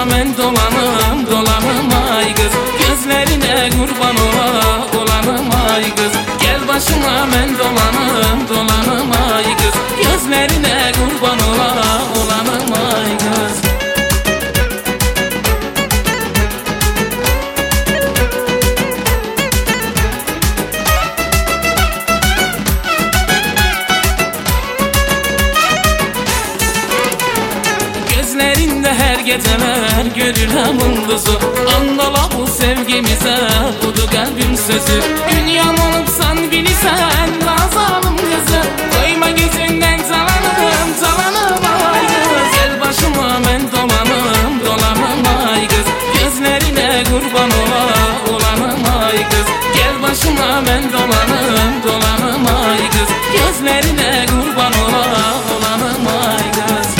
başıma ben dolanım dolanım ay kız, gözlerine kurban olanım ay kız. Gel başıma ben dolanım dolanım ay kız, gözlerine kurban olanım ay kız. Gözlerinde her geceler görürəm ulduzu, andala bu sevgimize budu kalbim sözü. Dünyam olubsan bilirsən lazalım kızı, koyma gözünden calanım calanım ay kız. Gel başıma ben dolanım dolanım ay kız, gözlerine kurban olanım ay kız. Gel başıma ben dolanım dolanım ay kız, gözlerine kurban olanım ay kız.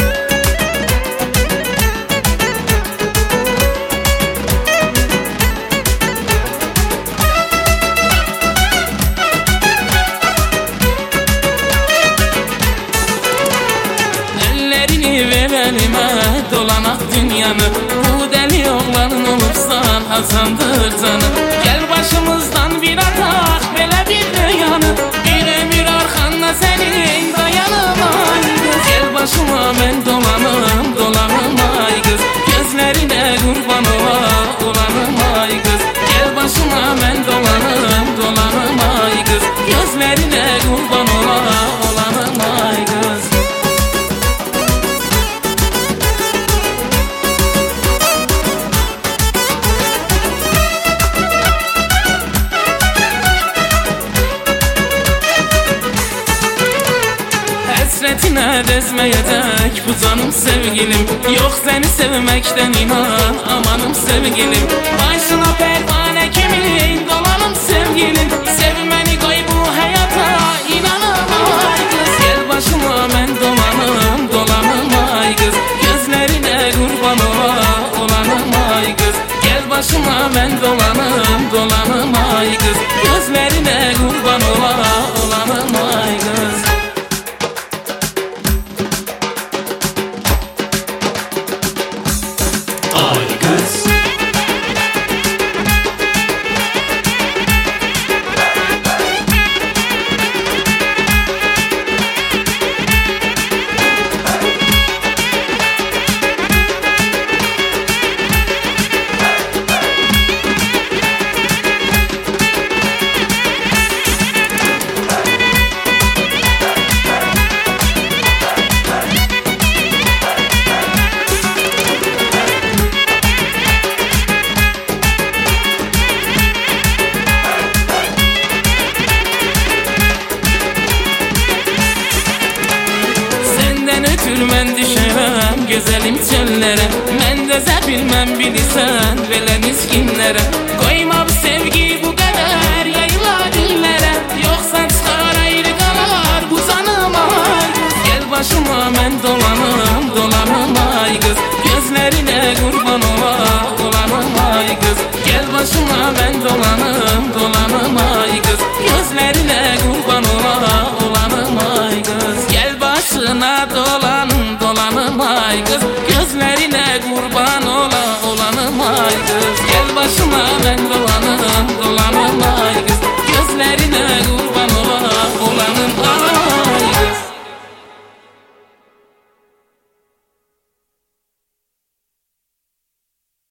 Verelime dolanak dünyanı, bu deli oğlanın olursan hazandır canı. Gel başımızdan bir atak belə bir dünyanı, bir ömür arkanda senin dayanım ay kız. Gel başıma ben dolanım dolanım ay kız, gözlerine kurban olanım ay kız. Gel başıma ben dolanım dolanım ay kız, gözlerine kurban olanım ay kız. Hasretine dezmeyecek bu canım sevgilim, yok seni sevmekten inan amanım sevgilim. Başına pervane kimin dolanım sevgilim, sevmeni koy bu hayata inanım ay kız. Gel başıma ben dolanım dolanım ay kız, gözlerine kurban olanım ay kız. Gel başıma ben dolanım dolanım ay kız, gözlerine kurban olanım ay kız. Ben düşərəm gözəlim çöllərə, mən dözə bilməm bilirsən belə miskinlərə. Qoyma bu sevgi bu qədər yayıla dillərə, yoxsa çıxar ayrı qalar bu canım ay kız. Gel başıma mən dolanım dolanım ay kız, gözlərine kurban olanım ay kız. Gel başıma ben dolanım dolanım ay kız, gözlərine kurban olanım ay kız. Gel başına dolanım dolanım ay kız, gözlerine